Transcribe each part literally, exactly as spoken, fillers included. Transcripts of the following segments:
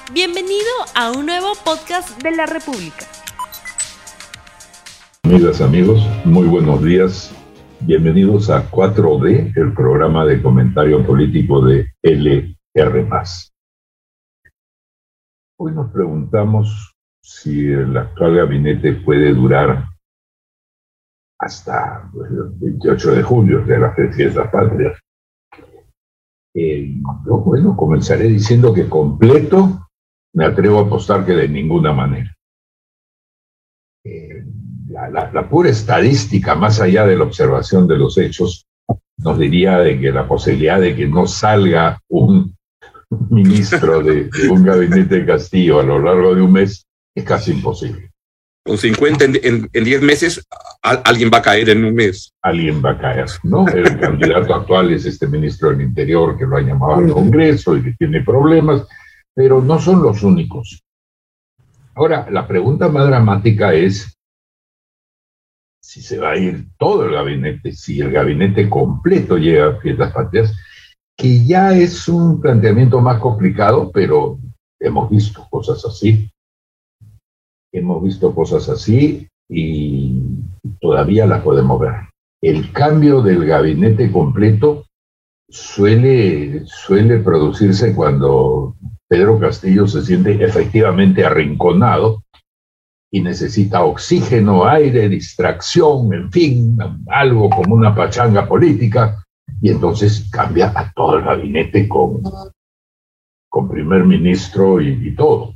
Bienvenido a un nuevo podcast de la República. Amigas, amigos, muy buenos días. Bienvenidos a cuatro D, el programa de comentario político de L R más. Hoy nos preguntamos si el actual gabinete puede durar hasta el veintiocho de julio, de las fiestas patrias. Eh, yo, bueno, comenzaré diciendo que completo me atrevo a apostar que de ninguna manera. Eh, la, la, la pura estadística, más allá de la observación de los hechos, nos diría de que la posibilidad de que no salga un ministro de, de un gabinete de Castillo a lo largo de un mes es casi imposible. Con cincuenta en diez meses, a, alguien va a caer en un mes. Alguien va a caer, ¿no? El candidato actual es este ministro del Interior que lo ha llamado al Congreso y que tiene problemas, pero no son los únicos. Ahora, la pregunta más dramática es si se va a ir todo el gabinete, si el gabinete completo llega a Fiestas Patrias, que ya es un planteamiento más complicado, pero hemos visto cosas así. Hemos visto cosas así y todavía las podemos ver. El cambio del gabinete completo suele, suele producirse cuando Pedro Castillo se siente efectivamente arrinconado y necesita oxígeno, aire, distracción, en fin, algo como una pachanga política, y entonces cambia a todo el gabinete con, con primer ministro y, y todo.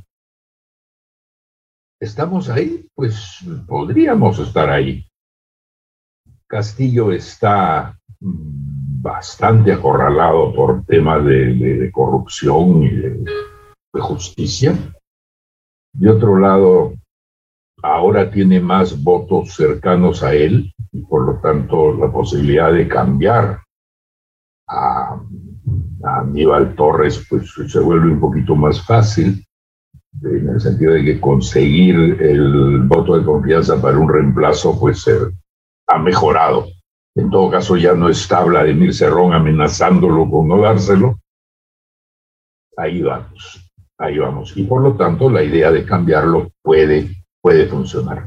¿Estamos ahí? Pues podríamos estar ahí. Castillo está bastante acorralado por temas de, de, de corrupción y de, de justicia. De otro lado, ahora tiene más votos cercanos a él y por lo tanto la posibilidad de cambiar a, a Aníbal Torres pues se vuelve un poquito más fácil, en el sentido de que conseguir el voto de confianza para un reemplazo pues eh, ha mejorado. En todo caso ya no está Vladimir Cerrón amenazándolo con no dárselo. Ahí vamos, ahí vamos. Y por lo tanto la idea de cambiarlo puede, puede funcionar.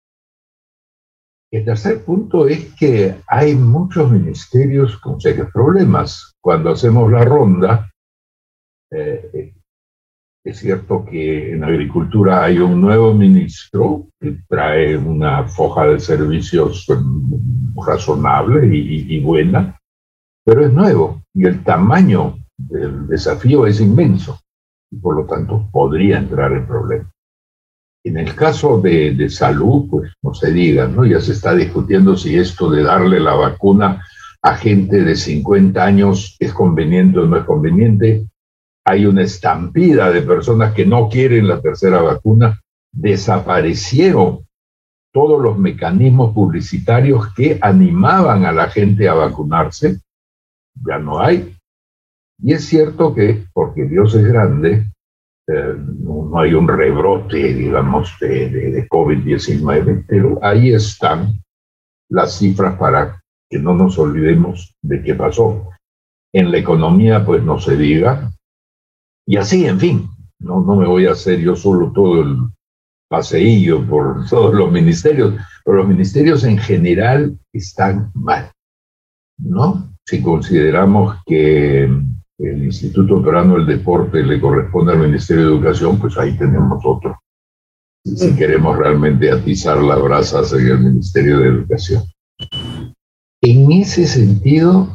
El tercer punto es que hay muchos ministerios con serios problemas. Cuando hacemos la ronda, eh, es cierto que en agricultura hay un nuevo ministro que trae una foja de servicios razonable y, y buena, pero es nuevo y el tamaño del desafío es inmenso y por lo tanto podría entrar en problemas. En el caso de, de salud, pues no se diga, ¿no? Ya se está discutiendo si esto de darle la vacuna a gente de cincuenta años es conveniente o no es conveniente. Hay una estampida de personas que no quieren la tercera vacuna. Desaparecieron todos los mecanismos publicitarios que animaban a la gente a vacunarse. Ya no hay. Y es cierto que, porque Dios es grande, eh, no, no hay un rebrote, digamos, de, de, de COVID diecinueve, pero ahí están las cifras para que no nos olvidemos de qué pasó. En la economía, pues no se diga. Y así, en fin, no, no me voy a hacer yo solo todo el paseillo por todos los ministerios, pero los ministerios en general están mal, ¿no? Si consideramos que el Instituto Peruano del Deporte le corresponde al Ministerio de Educación, pues ahí tenemos otro. Si queremos realmente atizar las brasas en el Ministerio de Educación. En ese sentido,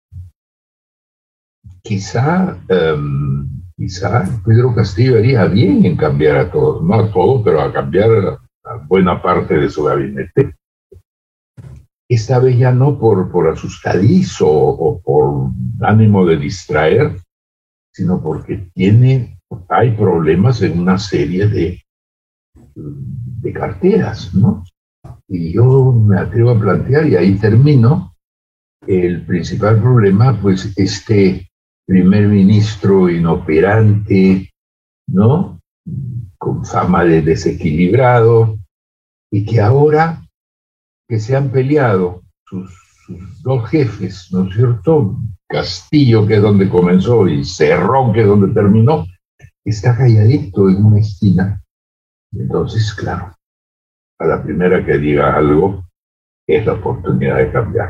quizá... Um, Quizá Pedro Castillo haría bien en cambiar a todos, no a todos, pero a cambiar a, a buena parte de su gabinete. Esta vez ya no por, por asustadizo o por ánimo de distraer, sino porque tiene, hay problemas en una serie de, de carteras, ¿no? Y yo me atrevo a plantear, y ahí termino, el principal problema, pues, este primer ministro inoperante, ¿no? Con fama de desequilibrado, y que ahora que se han peleado sus, sus dos jefes, ¿no es cierto? Castillo, que es donde comenzó, y Cerrón, que es donde terminó, está calladito en una esquina. Entonces, claro, a la primera que diga algo es la oportunidad de cambiar.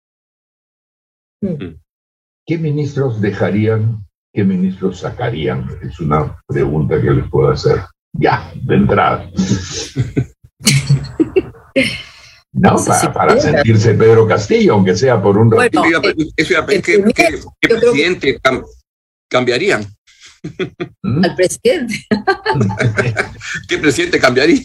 ¿Qué ministros dejarían? ¿Qué ministros sacarían? Es una pregunta que les puedo hacer ya, de entrada. No, para, para sentirse Pedro Castillo, aunque sea por un ratito. Bueno, ¿qué, qué, qué, qué presidente cam, cambiarían? ¿Mm? Al presidente. ¿Qué presidente cambiaría?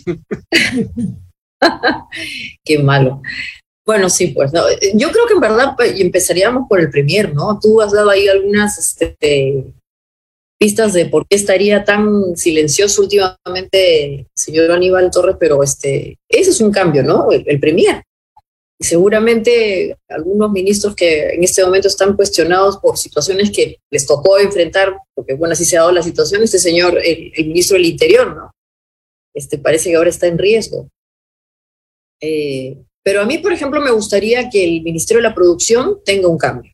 Qué malo. Bueno, sí, pues, ¿no? Yo creo que en verdad empezaríamos por el premier, ¿no? Tú has dado ahí algunas este, pistas de por qué estaría tan silencioso últimamente el señor Aníbal Torres, pero este, ese es un cambio, ¿no? El, el premier. Y seguramente algunos ministros que en este momento están cuestionados por situaciones que les tocó enfrentar, porque bueno, así se ha dado la situación, este señor, el, el ministro del Interior, ¿no? Este, parece que ahora está en riesgo. Eh, Pero a mí, por ejemplo, me gustaría que el Ministerio de la Producción tenga un cambio,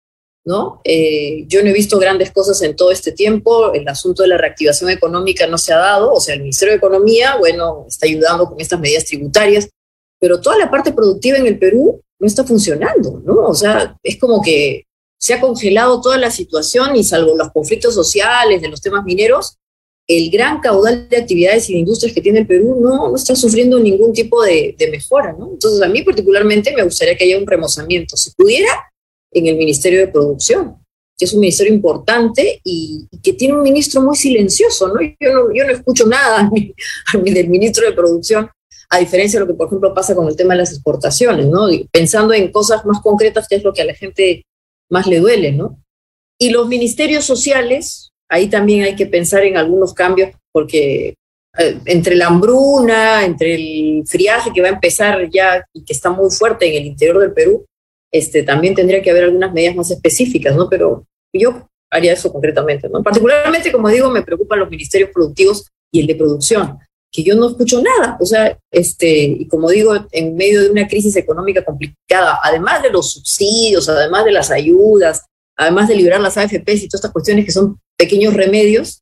¿no? Eh, yo no he visto grandes cosas en todo este tiempo, el asunto de la reactivación económica no se ha dado, o sea, el Ministerio de Economía, bueno, está ayudando con estas medidas tributarias, pero toda la parte productiva en el Perú no está funcionando, ¿no? O sea, es como que se ha congelado toda la situación y salvo los conflictos sociales de los temas mineros, el gran caudal de actividades y de industrias que tiene el Perú no, no está sufriendo ningún tipo de, de mejora, ¿no? Entonces, a mí particularmente me gustaría que haya un remozamiento, si pudiera, en el Ministerio de Producción, que es un ministerio importante y, y que tiene un ministro muy silencioso, ¿no? Yo no, yo no escucho nada del ministro de Producción, a diferencia de lo que, por ejemplo, pasa con el tema de las exportaciones, ¿no? Pensando en cosas más concretas, que es lo que a la gente más le duele, ¿no? Y los ministerios sociales, ahí también hay que pensar en algunos cambios, porque eh, entre la hambruna, entre el friaje que va a empezar ya y que está muy fuerte en el interior del Perú, este, también tendría que haber algunas medidas más específicas, ¿no? Pero yo haría eso concretamente, ¿no? Particularmente, como digo, me preocupan los ministerios productivos y el de producción, que yo no escucho nada. O sea, este, y como digo, en medio de una crisis económica complicada, además de los subsidios, además de las ayudas, además de liberar las A F Pes y todas estas cuestiones que son pequeños remedios,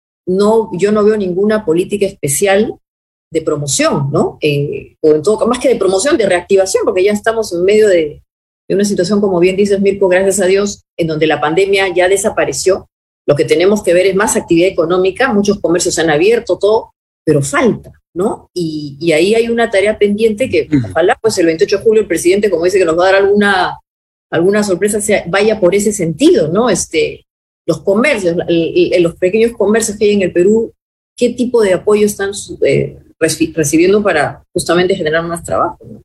no, yo no veo ninguna política especial de promoción, ¿no? Eh, o en todo caso, más que de promoción, de reactivación, porque ya estamos en medio de, de una situación, como bien dices, Mirko, gracias a Dios, en donde la pandemia ya desapareció. Lo que tenemos que ver es más actividad económica, muchos comercios se han abierto, todo, pero falta, ¿no? Y, y ahí hay una tarea pendiente que ojalá, pues el veintiocho de julio el presidente, como dice que nos va a dar alguna, alguna sorpresa, sea, vaya por ese sentido, ¿no? Este, los comercios, el, el, los pequeños comercios que hay en el Perú, ¿qué tipo de apoyo están eh, recibiendo para justamente generar más trabajo, ¿no?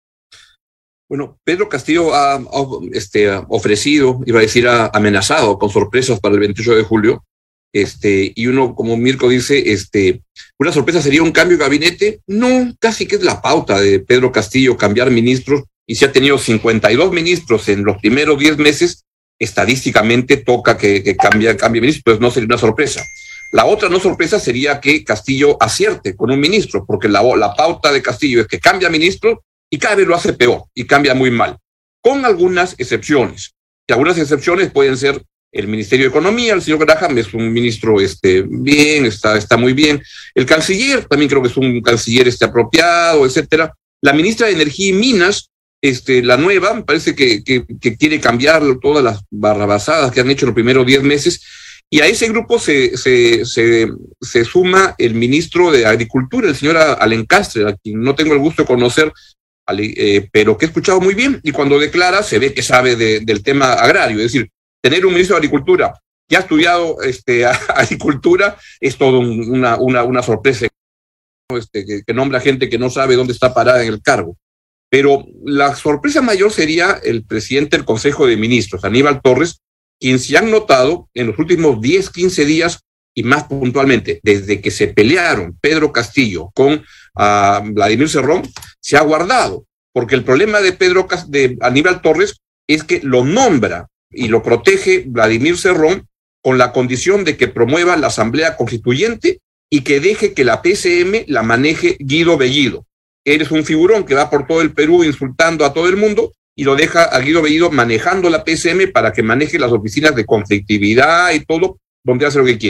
Bueno, Pedro Castillo ha, ha este, ofrecido, iba a decir, ha amenazado con sorpresas para el veintiocho de julio. Este, y uno, como Mirko dice, este, una sorpresa sería un cambio de gabinete. No, casi que es la pauta de Pedro Castillo cambiar ministros, y si ha tenido cincuenta y dos ministros en los primeros diez meses, estadísticamente toca que, que cambie, cambie ministro, pues no sería una sorpresa. La otra no sorpresa sería que Castillo acierte con un ministro, porque la, la pauta de Castillo es que cambia ministro y cada vez lo hace peor y cambia muy mal, con algunas excepciones. Y algunas excepciones pueden ser el Ministerio de Economía, el señor Graham es un ministro este, bien, está, está muy bien. El canciller también creo que es un canciller este, apropiado, etcétera. La ministra de Energía y Minas, este, la nueva, me parece que, que, que quiere cambiar todas las barrabasadas que han hecho en los primeros diez meses. Y a ese grupo se, se, se, se suma el ministro de Agricultura, el señor Alencastre, a quien no tengo el gusto de conocer, eh, pero que he escuchado muy bien. Y cuando declara, se ve que sabe de, del tema agrario, es decir, tener un ministro de Agricultura que ha estudiado este, agricultura es todo un, una, una, una sorpresa, este, que, que nombra gente que no sabe dónde está parada en el cargo. Pero la sorpresa mayor sería el presidente del Consejo de Ministros, Aníbal Torres, quien se han notado en los últimos diez, quince días, y más puntualmente, desde que se pelearon Pedro Castillo con uh, Vladimir Cerrón, se ha guardado, porque el problema de, Pedro, de Aníbal Torres es que lo nombra y lo protege Vladimir Cerrón con la condición de que promueva la Asamblea Constituyente y que deje que la P C M la maneje Guido Bellido. Eres un figurón que va por todo el Perú insultando a todo el mundo y lo deja a Guido Bellido manejando la P C M para que maneje las oficinas de conflictividad y todo, donde hace lo que quiere.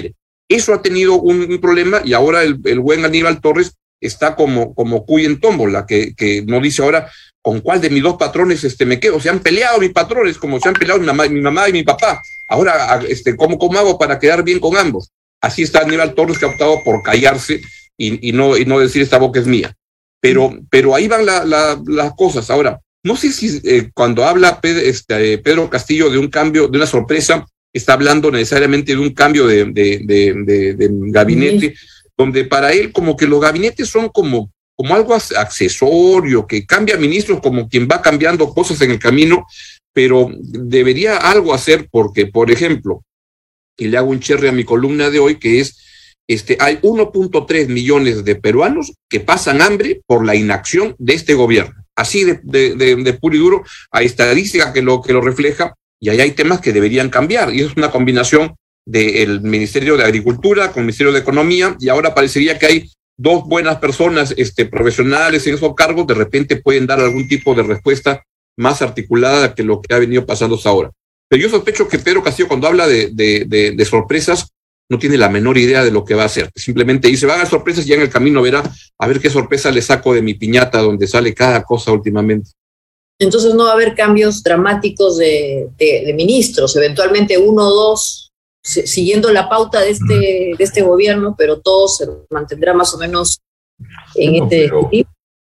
Eso ha tenido un, un problema y ahora el, el buen Aníbal Torres está como, como cuy en tómbola, que, que no dice ahora con cuál de mis dos patrones este, me quedo. Se han peleado mis patrones, como se han peleado mi mamá, mi mamá y mi papá. Ahora, este, ¿cómo, ¿cómo hago para quedar bien con ambos? Así está Aníbal Torres, que ha optado por callarse y, y, no, y no decir esta boca es mía. Pero, pero ahí van la, la, las cosas. Ahora, no sé si eh, cuando habla Pedro, este, Pedro Castillo de un cambio, de una sorpresa, está hablando necesariamente de un cambio de, de, de, de, de gabinete, sí, donde para él como que los gabinetes son como, como algo accesorio, que cambia ministros como quien va cambiando cosas en el camino, pero debería algo hacer porque, por ejemplo, y le hago un cherry a mi columna de hoy, que es, este, hay uno punto tres millones de peruanos que pasan hambre por la inacción de este gobierno. Así de, de, de, de puro y duro, hay estadística que lo, que lo refleja, y ahí hay temas que deberían cambiar, y es una combinación del Ministerio de Agricultura con el Ministerio de Economía, y ahora parecería que hay dos buenas personas este, profesionales en esos cargos, de repente pueden dar algún tipo de respuesta más articulada que lo que ha venido pasando hasta ahora. Pero yo sospecho que Pedro Castillo, cuando habla de, de, de, de sorpresas, no tiene la menor idea de lo que va a hacer. Simplemente dice, van a haber sorpresas y ya en el camino verá a ver qué sorpresa le saco de mi piñata donde sale cada cosa últimamente. Entonces no va a haber cambios dramáticos de, de, de ministros, eventualmente uno o dos, siguiendo la pauta de este, de este gobierno, pero todo se mantendrá más o menos en no, este tipo.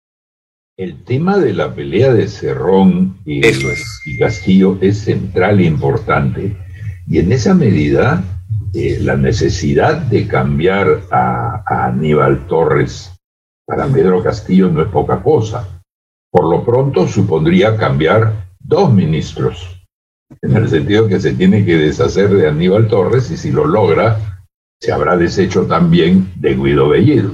El tema de la pelea de Cerrón y, Eso es. y Castillo es central e importante, y en esa medida eh, la necesidad de cambiar a, a Aníbal Torres para Pedro Castillo no es poca cosa. Por lo pronto supondría cambiar dos ministros, en el sentido que se tiene que deshacer de Aníbal Torres, y si lo logra, se habrá deshecho también de Guido Bellido.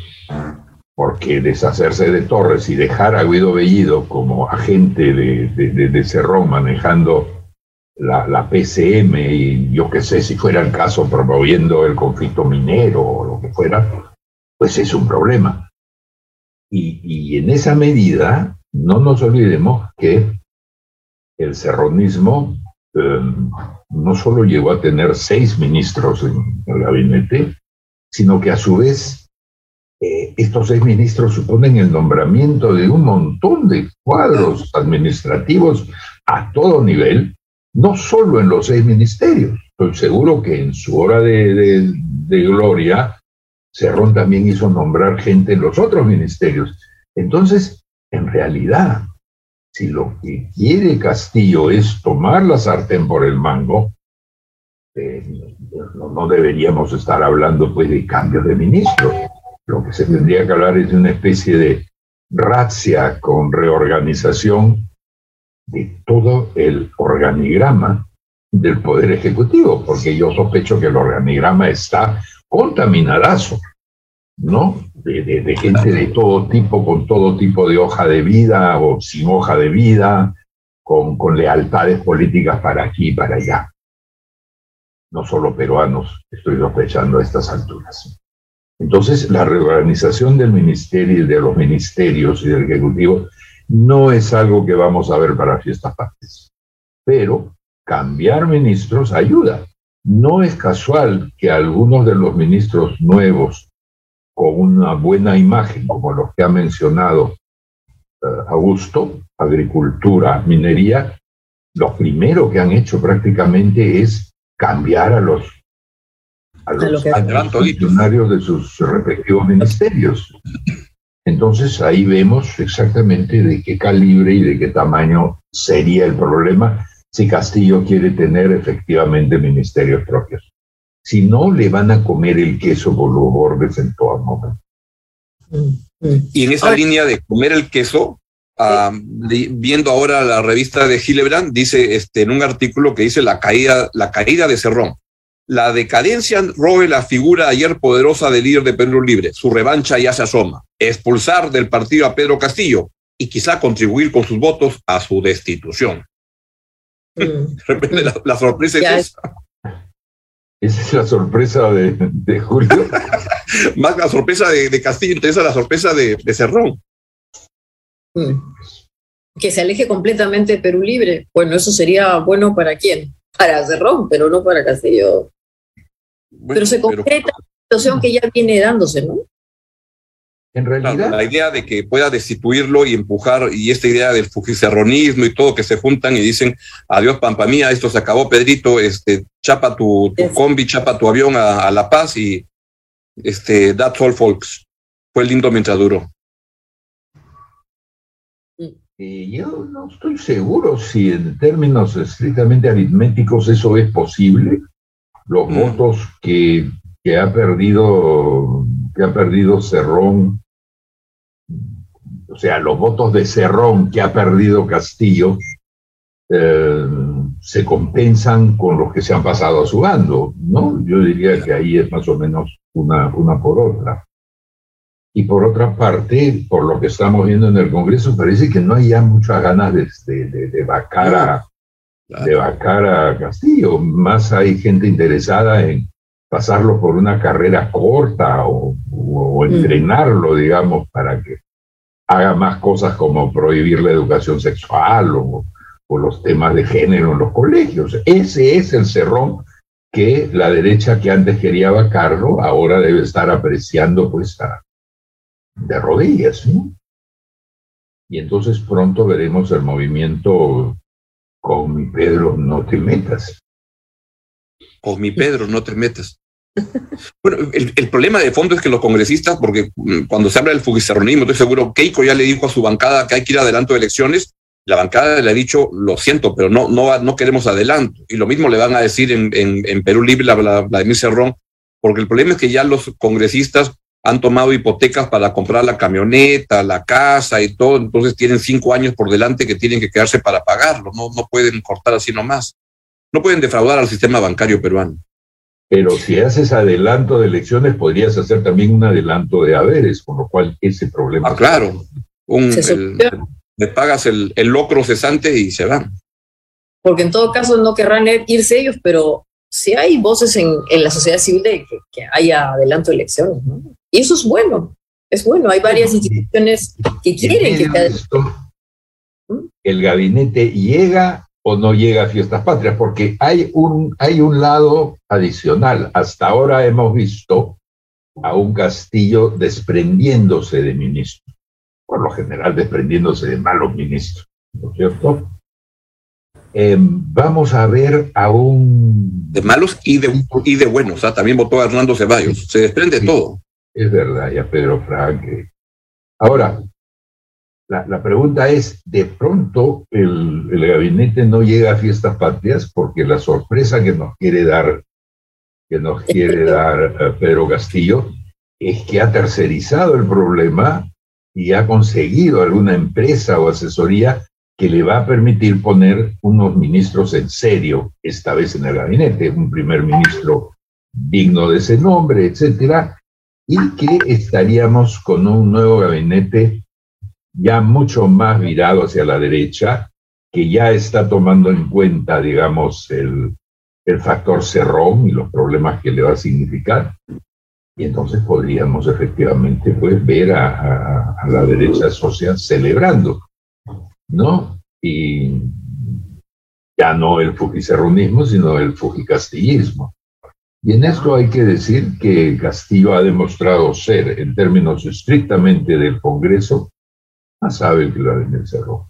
Porque deshacerse de Torres y dejar a Guido Bellido como agente de, de, de, de Cerrón manejando la, la P C M, y yo qué sé, si fuera el caso promoviendo el conflicto minero o lo que fuera, pues es un problema. Y, y en esa medida, no nos olvidemos que el cerronismo eh, no solo llegó a tener seis ministros en el gabinete, sino que a su vez eh, estos seis ministros suponen el nombramiento de un montón de cuadros administrativos a todo nivel, no solo en los seis ministerios. Estoy seguro que en su hora de, de, de gloria, Cerrón también hizo nombrar gente en los otros ministerios. Entonces, en realidad, si lo que quiere Castillo es tomar la sartén por el mango, eh, no, no deberíamos estar hablando pues de cambios de ministros. Lo que se tendría que hablar es de una especie de razzia con reorganización de todo el organigrama del Poder Ejecutivo, porque yo sospecho que el organigrama está contaminadazo, ¿no? De, de, de gente de todo tipo, con todo tipo de hoja de vida o sin hoja de vida, con, con lealtades políticas para aquí y para allá. No solo peruanos, estoy sospechando a estas alturas. Entonces, la reorganización del ministerio y de los ministerios y del Ejecutivo no es algo que vamos a ver para fiestas patrias. Pero cambiar ministros ayuda. No es casual que algunos de los ministros nuevos, con una buena imagen, como los que ha mencionado uh, Augusto, agricultura, minería, lo primero que han hecho prácticamente es cambiar a los, a los, a los funcionarios de sus respectivos ministerios. Entonces ahí vemos exactamente de qué calibre y de qué tamaño sería el problema si Castillo quiere tener efectivamente ministerios propios. Si no, le van a comer el queso por los bordes en todo momento. Y en esa ahora, línea de comer el queso, uh, de, viendo ahora la revista de Hillebrand, dice este, en un artículo que dice la caída, la caída de Cerrón. La decadencia robe la figura ayer poderosa del líder de Perú Libre. Su revancha ya se asoma. Expulsar del partido a Pedro Castillo y quizá contribuir con sus votos a su destitución. Mm. De repente la, la sorpresa ya es esa. Esa es la sorpresa de, de Julio. Más la sorpresa de, de Castillo, esa es la sorpresa de, de Cerrón. Mm. Que se aleje completamente de Perú Libre. Bueno, eso sería bueno para quién. Para Cerrón, pero no para Castillo. Bueno, pero se concreta pero, la situación que ya viene dándose, ¿no? En realidad, claro, la idea de que pueda destituirlo y empujar, y esta idea del fujicerronismo y todo, que se juntan y dicen, adiós Pampa Mía, esto se acabó, Pedrito, este, chapa tu, tu combi, chapa tu avión a, a La Paz y este, that's all folks. Fue lindo mientras duró. Y yo no estoy seguro si en términos estrictamente aritméticos eso es posible. Los mm. votos que, que ha perdido que ha perdido Cerrón, o sea, los votos de Cerrón que ha perdido Castillo, eh, se compensan con los que se han pasado a su bando, ¿no? Yo diría que ahí es más o menos una, una por otra. Y por otra parte, por lo que estamos viendo en el Congreso, parece que no hay ya muchas ganas de, de, de, de, vacar, a, claro. de vacar a Castillo. Más hay gente interesada en pasarlo por una carrera corta o, o, o entrenarlo, digamos, para que haga más cosas como prohibir la educación sexual o, o los temas de género en los colegios. Ese es el Cerrón que la derecha que antes quería vacarlo ahora debe estar apreciando pues a, de rodillas, ¿no? Y entonces pronto veremos el movimiento con mi Pedro, no te metas. Con mi Pedro, no te metas. Bueno, el, el problema de fondo es que los congresistas, porque cuando se habla del fujicerronismo, estoy seguro, Keiko ya le dijo a su bancada que hay que ir adelanto de elecciones, la bancada le ha dicho, lo siento, pero no, no, no queremos adelanto. Y lo mismo le van a decir en, en, en Perú Libre a Vladimir Cerrón, porque el problema es que ya los congresistas han tomado hipotecas para comprar la camioneta, la casa y todo, entonces tienen cinco años por delante que tienen que quedarse para pagarlo, no, no pueden cortar así nomás, no pueden defraudar al sistema bancario peruano. Pero si haces adelanto de elecciones, podrías hacer también un adelanto de haberes, con lo cual ese problema... Ah, claro, un, el, le pagas el, el locro cesante y se van. Porque en todo caso no querrán irse ellos, pero sí hay voces en, en la sociedad civil de que, que haya adelanto de elecciones, ¿no? Y eso es bueno, es bueno. Hay varias instituciones que quieren que... Cada... Esto, el gabinete llega o no llega a fiestas patrias, porque hay un, hay un lado adicional. Hasta ahora hemos visto a un Castillo desprendiéndose de ministros, por lo general desprendiéndose de malos ministros, ¿no es cierto? Eh, vamos a ver a un... De malos y de, y de buenos, ¿sabes? También votó a Hernando Ceballos, se desprende sí, todo. Es verdad, ya Pedro Franque. Ahora, la, la pregunta es, de pronto el, el gabinete no llega a fiestas patrias porque la sorpresa que nos quiere dar, que nos quiere dar uh, Pedro Castillo es que ha tercerizado el problema y ha conseguido alguna empresa o asesoría que le va a permitir poner unos ministros en serio, esta vez en el gabinete, un primer ministro digno de ese nombre, etcétera, y que estaríamos con un nuevo gabinete ya mucho más virado hacia la derecha, que ya está tomando en cuenta, digamos, el, el factor Cerrón y los problemas que le va a significar. Y entonces podríamos efectivamente pues, ver a, a, a la derecha social celebrando, ¿no? Y ya no el fujicerronismo, sino el fujicastillismo. Y en esto hay que decir que Castillo ha demostrado ser, en términos estrictamente del Congreso, más hábil que la de Cerrón.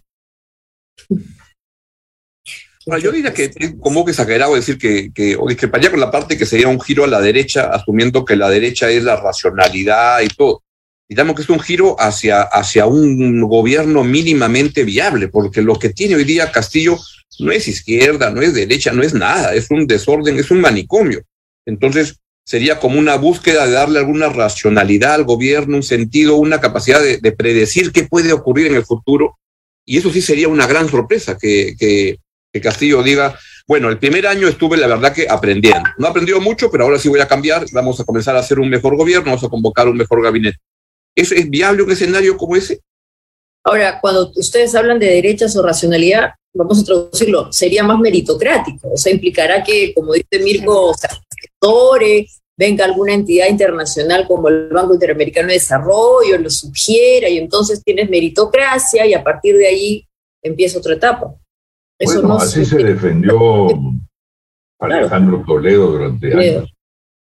Ahora, yo diría que es como que exagerado decir que, que o discreparía con la parte que sería un giro a la derecha, asumiendo que la derecha es la racionalidad y todo. Digamos que es un giro hacia, hacia un gobierno mínimamente viable, porque lo que tiene hoy día Castillo no es izquierda, no es derecha, no es nada, es un desorden, es un manicomio. Entonces sería como una búsqueda de darle alguna racionalidad al gobierno, un sentido, una capacidad de, de predecir qué puede ocurrir en el futuro, y eso sí sería una gran sorpresa, que, que, que Castillo diga, bueno, el primer año estuve la verdad que aprendiendo, no aprendió mucho, pero ahora sí voy a cambiar, vamos a comenzar a hacer un mejor gobierno, vamos a convocar un mejor gabinete. ¿Eso es viable un escenario como ese? Ahora, cuando ustedes hablan de derechas o racionalidad, vamos a traducirlo, sería más meritocrático, o sea, implicará que, como dice Mirko, o sea, sectore, venga alguna entidad internacional como el Banco Interamericano de Desarrollo, lo sugiera, y entonces tienes meritocracia, y a partir de ahí empieza otra etapa. Eso bueno, no así se... se defendió Alejandro Toledo durante Toledo. años.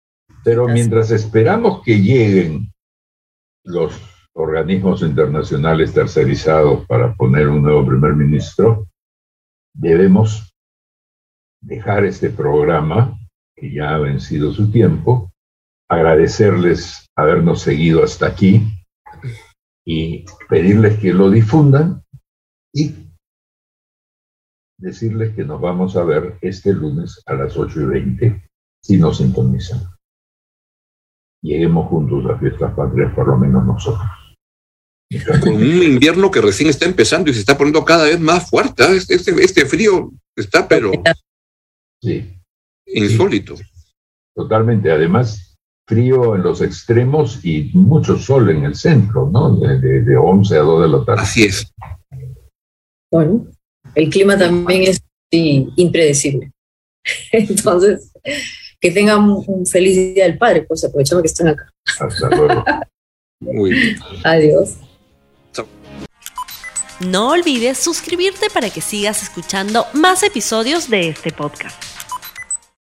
Pero mientras esperamos que lleguen los organismos internacionales tercerizados para poner un nuevo primer ministro, debemos dejar este programa, que ya ha vencido su tiempo, agradecerles habernos seguido hasta aquí y pedirles que lo difundan y decirles que nos vamos a ver este lunes a las ocho y veinte si nos sintonizan. Lleguemos juntos a Fiestas Patrias, por lo menos nosotros. Con un invierno que recién está empezando y se está poniendo cada vez más fuerte. Este, este, este frío está, pero sí, insólito. Sí, totalmente. Además, frío en los extremos y mucho sol en el centro, ¿no? De, de, de once a dos de la tarde. Así es. Bueno, el clima también es sí, impredecible. Entonces, que tengan un, un feliz Día del Padre, pues aprovechando que están acá. Hasta luego. Muy bien. Adiós. No olvides suscribirte para que sigas escuchando más episodios de este podcast.